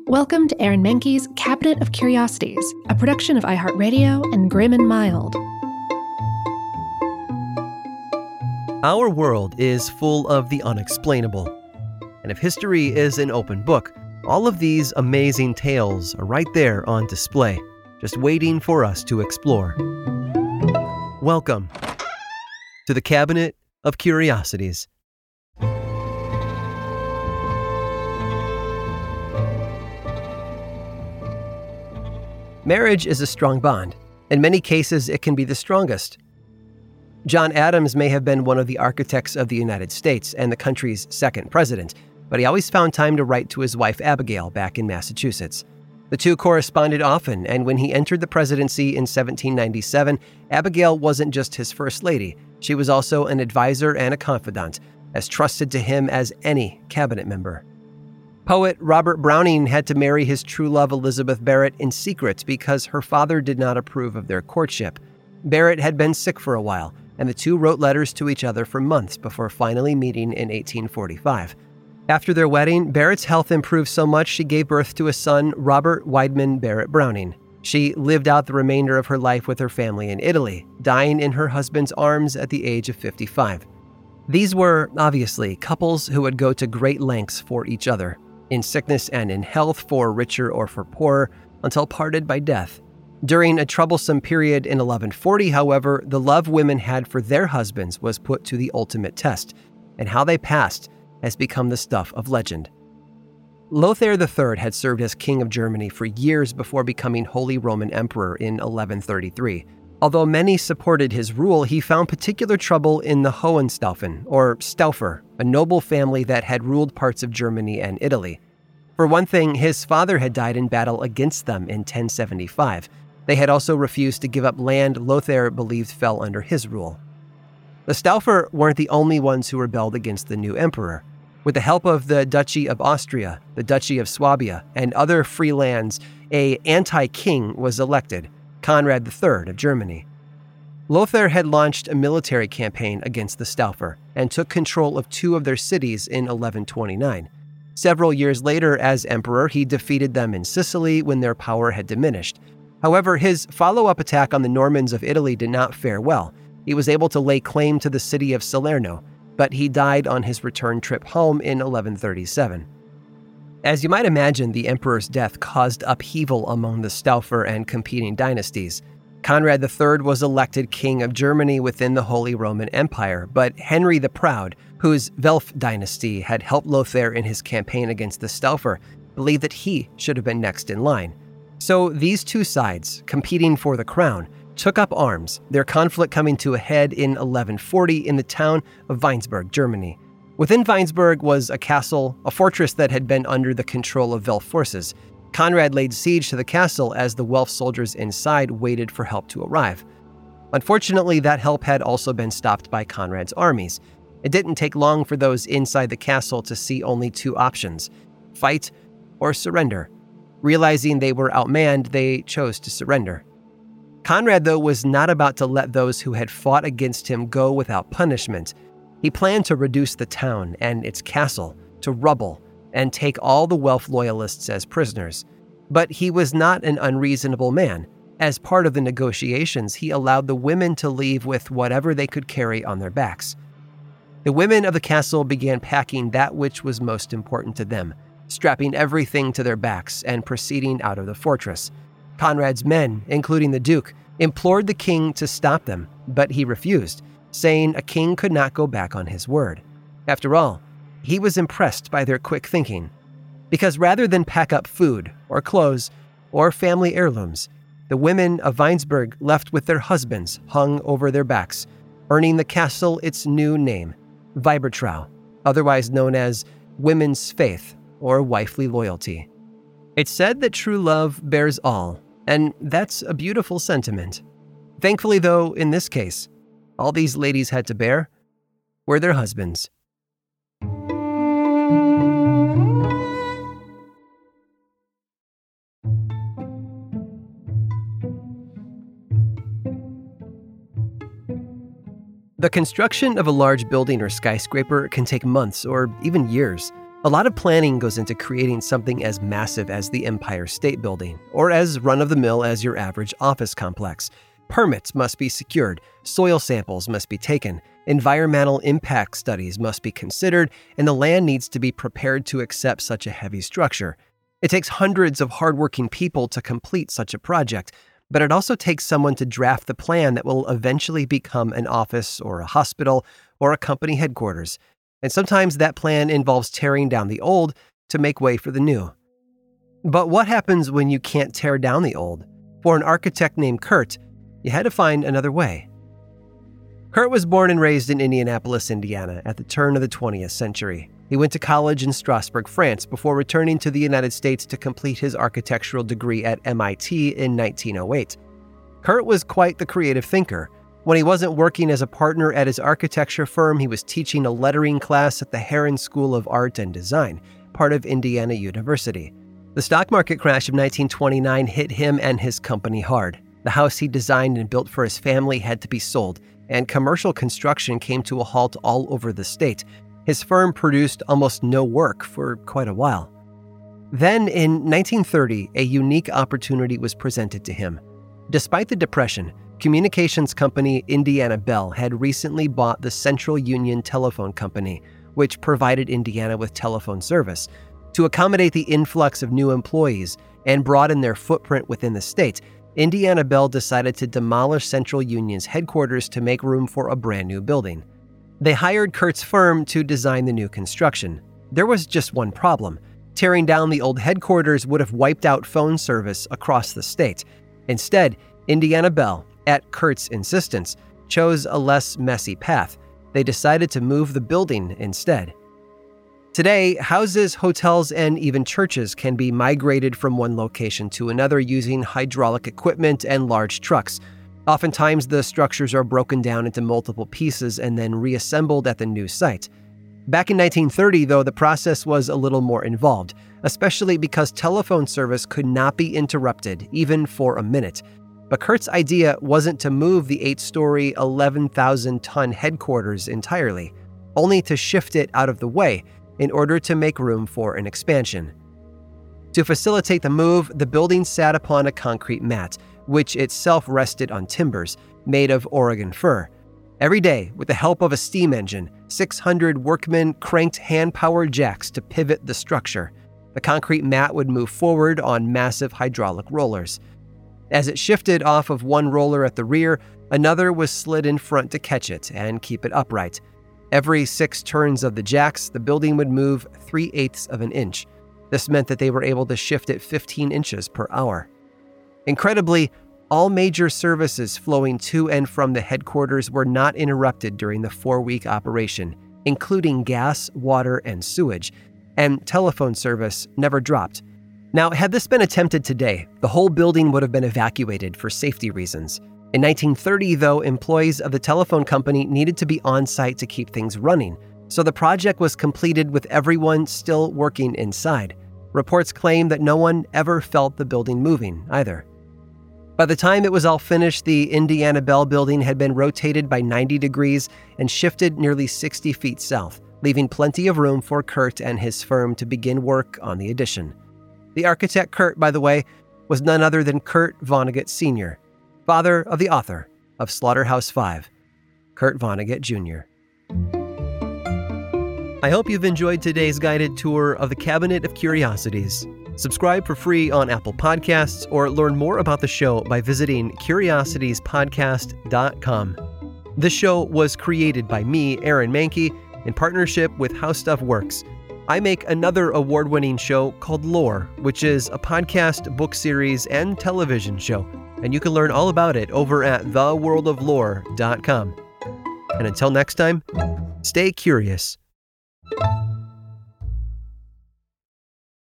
Welcome to Aaron Mahnke's Cabinet of Curiosities, a production of iHeartRadio and Grim and Mild. Our world is full of the unexplainable. And if history is an open book, all of these amazing tales are right there on display, just waiting for us to explore. Welcome to the Cabinet of Curiosities. Marriage is a strong bond. In many cases, it can be the strongest. John Adams may have been one of the architects of the United States and the country's second president, but he always found time to write to his wife Abigail back in Massachusetts. The two corresponded often, and when he entered the presidency in 1797, Abigail wasn't just his first lady. She was also an advisor and a confidant, as trusted to him as any cabinet member. Poet Robert Browning had to marry his true love Elizabeth Barrett in secret because her father did not approve of their courtship. Barrett had been sick for a while, and the two wrote letters to each other for months before finally meeting in 1845. After their wedding, Barrett's health improved so much she gave birth to a son, Robert Wiedemann Barrett Browning. She lived out the remainder of her life with her family in Italy, dying in her husband's arms at the age of 55. These were, obviously, couples who would go to great lengths for each other, in sickness and in health, for richer or for poorer, until parted by death. During a troublesome period in 1140, however, the love women had for their husbands was put to the ultimate test, and how they passed has become the stuff of legend. Lothair III had served as King of Germany for years before becoming Holy Roman Emperor in 1133. Although many supported his rule, he found particular trouble in the Hohenstaufen, or Stauffer, a noble family that had ruled parts of Germany and Italy. For one thing, his father had died in battle against them in 1075. They had also refused to give up land Lothair believed fell under his rule. The Stauffer weren't the only ones who rebelled against the new emperor. With the help of the Duchy of Austria, the Duchy of Swabia, and other free lands, an anti-king was elected, Conrad III of Germany. Lothair had launched a military campaign against the Stauffer and took control of two of their cities in 1129. Several years later, as emperor, he defeated them in Sicily when their power had diminished. However, his follow-up attack on the Normans of Italy did not fare well. He was able to lay claim to the city of Salerno, but he died on his return trip home in 1137. As you might imagine, the emperor's death caused upheaval among the Stauffer and competing dynasties. Conrad III was elected king of Germany within the Holy Roman Empire, but Henry the Proud, whose Welf dynasty had helped Lothair in his campaign against the Stauffer, believed that he should have been next in line. So these two sides, competing for the crown, took up arms, their conflict coming to a head in 1140 in the town of Weinsberg, Germany. Within Weinsberg was a castle, a fortress that had been under the control of Welf forces. Conrad laid siege to the castle as the Welf soldiers inside waited for help to arrive. Unfortunately, that help had also been stopped by Conrad's armies. It didn't take long for those inside the castle to see only two options: fight or surrender. Realizing they were outmanned, they chose to surrender. Conrad, though, was not about to let those who had fought against him go without punishment. He planned to reduce the town and its castle to rubble and take all the Welf loyalists as prisoners. But he was not an unreasonable man. As part of the negotiations, he allowed the women to leave with whatever they could carry on their backs. The women of the castle began packing that which was most important to them, strapping everything to their backs and proceeding out of the fortress. Conrad's men, including the Duke, implored the king to stop them, but he refused, saying a king could not go back on his word. After all, he was impressed by their quick thinking, because rather than pack up food or clothes or family heirlooms, the women of Weinsberg left with their husbands hung over their backs, earning the castle its new name, Weibertrau, otherwise known as women's faith or wifely loyalty. It's said that true love bears all, and that's a beautiful sentiment. Thankfully, though, in this case, all these ladies had to bear were their husbands. The construction of a large building or skyscraper can take months or even years. A lot of planning goes into creating something as massive as the Empire State Building, or as run-of-the-mill as your average office complex. Permits must be secured, soil samples must be taken, environmental impact studies must be considered, and the land needs to be prepared to accept such a heavy structure. It takes hundreds of hardworking people to complete such a project, but it also takes someone to draft the plan that will eventually become an office or a hospital or a company headquarters. And sometimes that plan involves tearing down the old to make way for the new. But what happens when you can't tear down the old? For an architect named Kurt, you had to find another way. Kurt was born and raised in Indianapolis, Indiana, at the turn of the 20th century. He went to college in Strasbourg, France, before returning to the United States to complete his architectural degree at MIT in 1908. Kurt was quite the creative thinker. When he wasn't working as a partner at his architecture firm, he was teaching a lettering class at the Herron School of Art and Design, part of Indiana University. The stock market crash of 1929 hit him and his company hard. The house he designed and built for his family had to be sold, and commercial construction came to a halt all over the state. His firm produced almost no work for quite a while. Then, in 1930, a unique opportunity was presented to him. Despite the Depression, communications company Indiana Bell had recently bought the Central Union Telephone Company, which provided Indiana with telephone service. To accommodate the influx of new employees and broaden their footprint within the state, Indiana Bell decided to demolish Central Union's headquarters to make room for a brand new building. They hired Kurt's firm to design the new construction. There was just one problem. Tearing down the old headquarters would have wiped out phone service across the state. Instead, Indiana Bell, at Kurt's insistence, chose a less messy path. They decided to move the building instead. Today, houses, hotels, and even churches can be migrated from one location to another using hydraulic equipment and large trucks. Oftentimes, the structures are broken down into multiple pieces and then reassembled at the new site. Back in 1930, though, the process was a little more involved, especially because telephone service could not be interrupted, even for a minute. But Kurt's idea wasn't to move the 8-story, 11,000-ton headquarters entirely, only to shift it out of the way in order to make room for an expansion. To facilitate the move, the building sat upon a concrete mat, which itself rested on timbers made of Oregon fir. Every day, with the help of a steam engine, 600 workmen cranked hand-powered jacks to pivot the structure. The concrete mat would move forward on massive hydraulic rollers. As it shifted off of one roller at the rear, another was slid in front to catch it and keep it upright. Every 6 turns of the jacks, the building would move 3/8 of an inch. This meant that they were able to shift it 15 inches per hour. Incredibly, all major services flowing to and from the headquarters were not interrupted during the 4-week operation, including gas, water, and sewage, and telephone service never dropped. Now, had this been attempted today, the whole building would have been evacuated for safety reasons. In 1930, though, employees of the telephone company needed to be on site to keep things running, so the project was completed with everyone still working inside. Reports claim that no one ever felt the building moving either. By the time it was all finished, the Indiana Bell building had been rotated by 90 degrees and shifted nearly 60 feet south, leaving plenty of room for Kurt and his firm to begin work on the addition. The architect Kurt, by the way, was none other than Kurt Vonnegut Sr., father of the author of Slaughterhouse-Five, Kurt Vonnegut Jr. I hope you've enjoyed today's guided tour of the Cabinet of Curiosities. Subscribe for free on Apple Podcasts or learn more about the show by visiting curiositiespodcast.com. This show was created by me, Aaron Mahnke, in partnership with How Stuff Works. I make another award-winning show called Lore, which is a podcast, book series, and television show, and you can learn all about it over at theworldoflore.com. And until next time, stay curious.